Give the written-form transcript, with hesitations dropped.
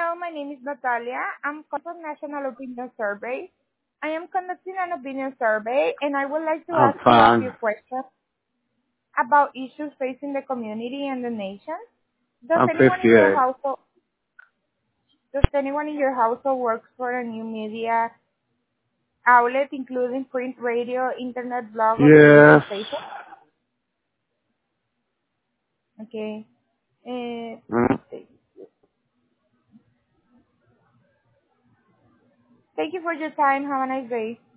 Hello, my name is Natalia. I'm calling from National Opinion Survey. I am conducting an opinion survey and I would like to I'm ask you a few fine. questions about issues facing the community and the nation. Does I'm anyone in your 58. household does anyone in your household works for a new media outlet including print, radio, internet, blog or television Yes. station? Okay. Mm. Thank you for your time. Have a nice day.